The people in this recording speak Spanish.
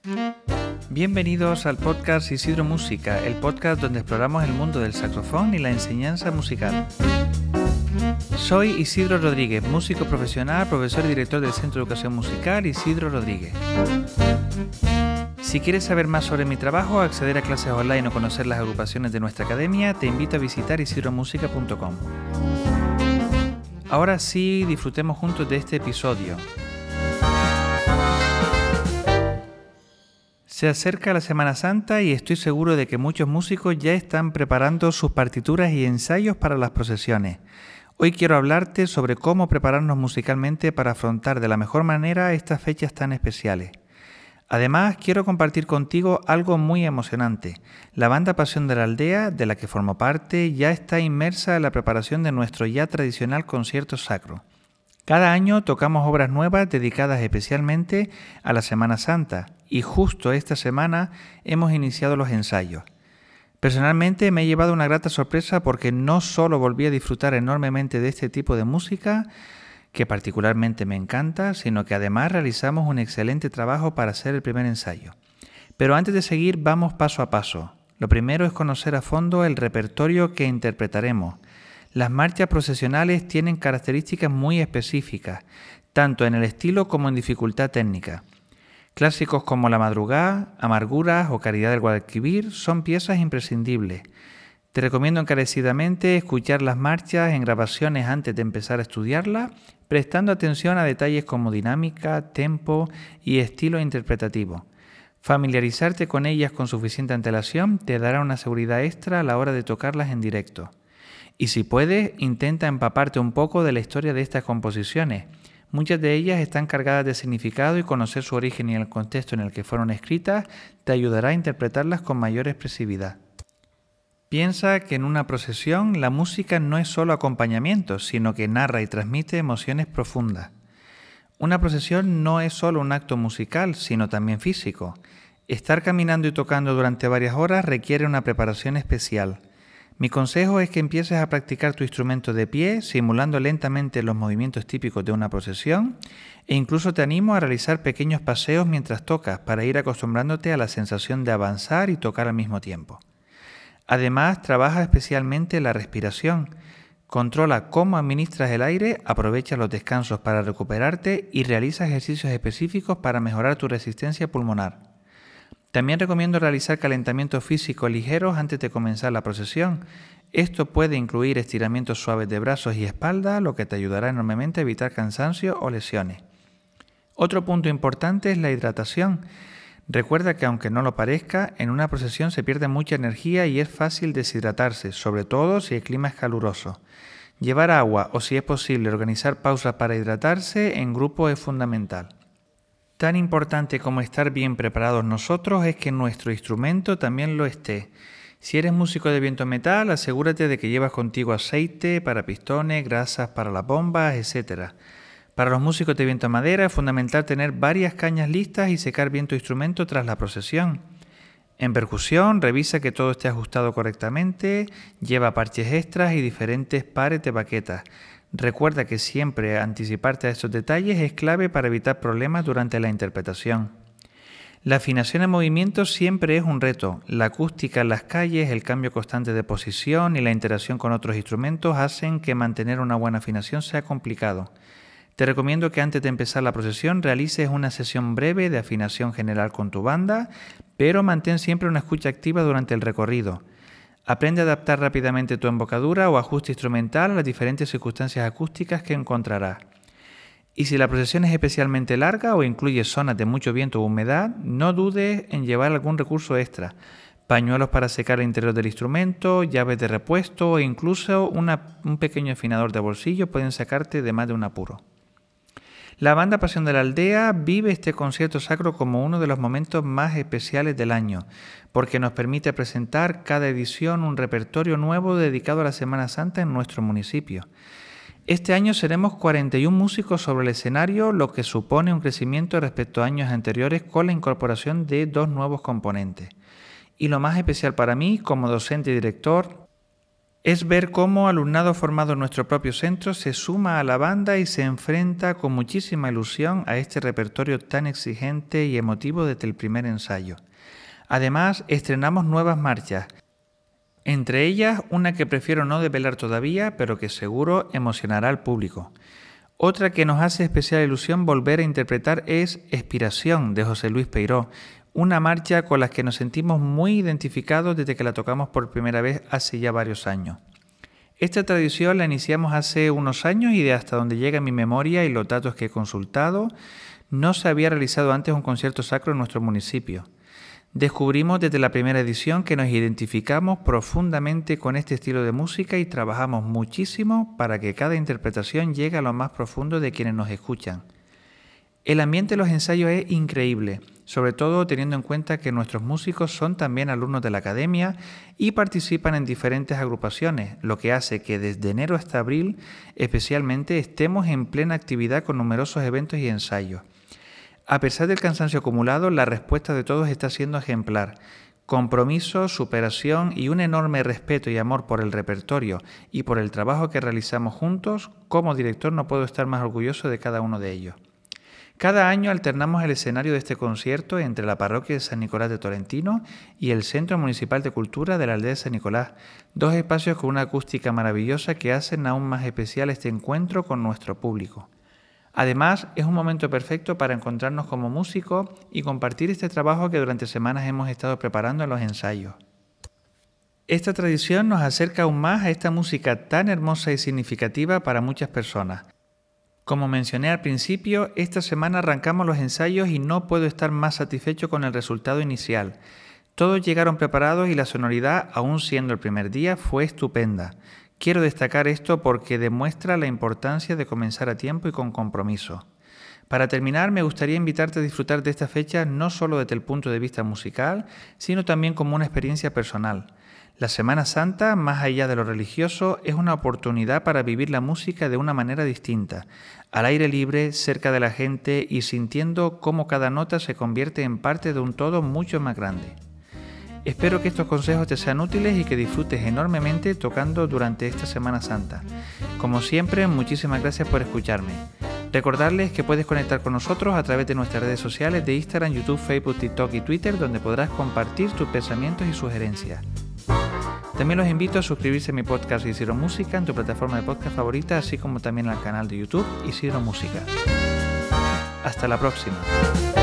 Bienvenidos al podcast Isidro Música, el podcast donde exploramos el mundo del saxofón y la enseñanza musical. Soy Isidro Rodríguez, músico profesional, profesor y director del Centro de Educación Musical Isidro Rodríguez. Si quieres saber más sobre mi trabajo, acceder a clases online o conocer las agrupaciones de nuestra academia, te invito a visitar isidromusica.com. Ahora sí, disfrutemos juntos de este episodio. Se acerca la Semana Santa y estoy seguro de que muchos músicos ya están preparando sus partituras y ensayos para las procesiones. Hoy quiero hablarte sobre cómo prepararnos musicalmente para afrontar de la mejor manera estas fechas tan especiales. Además, quiero compartir contigo algo muy emocionante. La banda Pasión de la Aldea, de la que formo parte, ya está inmersa en la preparación de nuestro ya tradicional concierto sacro. Cada año tocamos obras nuevas dedicadas especialmente a la Semana Santa y justo esta semana hemos iniciado los ensayos. Personalmente me he llevado una grata sorpresa porque no solo volví a disfrutar enormemente de este tipo de música, que particularmente me encanta, sino que además realizamos un excelente trabajo para hacer el primer ensayo. Pero antes de seguir, vamos paso a paso. Lo primero es conocer a fondo el repertorio que interpretaremos. Las marchas procesionales tienen características muy específicas, tanto en el estilo como en dificultad técnica. Clásicos como La Madrugada, Amarguras o Caridad del Guadalquivir son piezas imprescindibles. Te recomiendo encarecidamente escuchar las marchas en grabaciones antes de empezar a estudiarlas, prestando atención a detalles como dinámica, tempo y estilo interpretativo. Familiarizarte con ellas con suficiente antelación te dará una seguridad extra a la hora de tocarlas en directo. Y si puedes, intenta empaparte un poco de la historia de estas composiciones. Muchas de ellas están cargadas de significado y conocer su origen y el contexto en el que fueron escritas te ayudará a interpretarlas con mayor expresividad. Piensa que en una procesión la música no es solo acompañamiento, sino que narra y transmite emociones profundas. Una procesión no es solo un acto musical, sino también físico. Estar caminando y tocando durante varias horas requiere una preparación especial. Mi consejo es que empieces a practicar tu instrumento de pie, simulando lentamente los movimientos típicos de una procesión, e incluso te animo a realizar pequeños paseos mientras tocas para ir acostumbrándote a la sensación de avanzar y tocar al mismo tiempo. Además, trabaja especialmente la respiración. Controla cómo administras el aire, aprovecha los descansos para recuperarte y realiza ejercicios específicos para mejorar tu resistencia pulmonar. También recomiendo realizar calentamientos físicos ligeros antes de comenzar la procesión. Esto puede incluir estiramientos suaves de brazos y espalda, lo que te ayudará enormemente a evitar cansancio o lesiones. Otro punto importante es la hidratación. Recuerda que aunque no lo parezca, en una procesión se pierde mucha energía y es fácil deshidratarse, sobre todo si el clima es caluroso. Llevar agua o, si es posible, organizar pausas para hidratarse en grupo es fundamental. Tan importante como estar bien preparados nosotros es que nuestro instrumento también lo esté. Si eres músico de viento metal, asegúrate de que llevas contigo aceite para pistones, grasas para las bombas, etc. Para los músicos de viento madera es fundamental tener varias cañas listas y secar bien tu instrumento tras la procesión. En percusión, revisa que todo esté ajustado correctamente, lleva parches extras y diferentes pares de baquetas. Recuerda que siempre anticiparte a estos detalles es clave para evitar problemas durante la interpretación. La afinación en movimiento siempre es un reto. La acústica en las calles, el cambio constante de posición y la interacción con otros instrumentos hacen que mantener una buena afinación sea complicado. Te recomiendo que antes de empezar la procesión realices una sesión breve de afinación general con tu banda, pero mantén siempre una escucha activa durante el recorrido. Aprende a adaptar rápidamente tu embocadura o ajuste instrumental a las diferentes circunstancias acústicas que encontrarás. Y si la procesión es especialmente larga o incluye zonas de mucho viento o humedad, no dudes en llevar algún recurso extra. Pañuelos para secar el interior del instrumento, llaves de repuesto o incluso un pequeño afinador de bolsillo pueden sacarte de más de un apuro. La banda Pasión de la Aldea vive este concierto sacro como uno de los momentos más especiales del año, porque nos permite presentar cada edición un repertorio nuevo dedicado a la Semana Santa en nuestro municipio. Este año seremos 41 músicos sobre el escenario, lo que supone un crecimiento respecto a años anteriores con la incorporación de 2 nuevos componentes. Y lo más especial para mí, como docente y director, Es ver cómo alumnado formado en nuestro propio centro se suma a la banda y se enfrenta con muchísima ilusión a este repertorio tan exigente y emotivo desde el primer ensayo. Además, estrenamos nuevas marchas, entre ellas una que prefiero no develar todavía, pero que seguro emocionará al público. Otra que nos hace especial ilusión volver a interpretar es Expiración, de José Luis Peiró, una marcha con la que nos sentimos muy identificados desde que la tocamos por primera vez hace ya varios años. Esta tradición la iniciamos hace unos años y de hasta donde llega mi memoria y los datos que he consultado, no se había realizado antes un concierto sacro en nuestro municipio. Descubrimos desde la primera edición que nos identificamos profundamente con este estilo de música y trabajamos muchísimo para que cada interpretación llegue a lo más profundo de quienes nos escuchan. El ambiente de los ensayos es increíble, sobre todo teniendo en cuenta que nuestros músicos son también alumnos de la academia y participan en diferentes agrupaciones, lo que hace que desde enero hasta abril especialmente estemos en plena actividad con numerosos eventos y ensayos. A pesar del cansancio acumulado, la respuesta de todos está siendo ejemplar. Compromiso, superación y un enorme respeto y amor por el repertorio y por el trabajo que realizamos juntos, como director no puedo estar más orgulloso de cada uno de ellos. Cada año alternamos el escenario de este concierto entre la parroquia de San Nicolás de Tolentino y el Centro Municipal de Cultura de la aldea de San Nicolás, dos espacios con una acústica maravillosa que hacen aún más especial este encuentro con nuestro público. Además, es un momento perfecto para encontrarnos como músicos y compartir este trabajo que durante semanas hemos estado preparando en los ensayos. Esta tradición nos acerca aún más a esta música tan hermosa y significativa para muchas personas. Como mencioné al principio, esta semana arrancamos los ensayos y no puedo estar más satisfecho con el resultado inicial. Todos llegaron preparados y la sonoridad, aún siendo el primer día, fue estupenda. Quiero destacar esto porque demuestra la importancia de comenzar a tiempo y con compromiso. Para terminar, me gustaría invitarte a disfrutar de esta fecha no solo desde el punto de vista musical, sino también como una experiencia personal. La Semana Santa, más allá de lo religioso, es una oportunidad para vivir la música de una manera distinta, al aire libre, cerca de la gente y sintiendo cómo cada nota se convierte en parte de un todo mucho más grande. Espero que estos consejos te sean útiles y que disfrutes enormemente tocando durante esta Semana Santa. Como siempre, muchísimas gracias por escucharme. Recordarles que puedes conectar con nosotros a través de nuestras redes sociales de Instagram, YouTube, Facebook, TikTok y Twitter, donde podrás compartir tus pensamientos y sugerencias. También los invito a suscribirse a mi podcast Isidro Música en tu plataforma de podcast favorita, así como también al canal de YouTube Isidro Música. Hasta la próxima.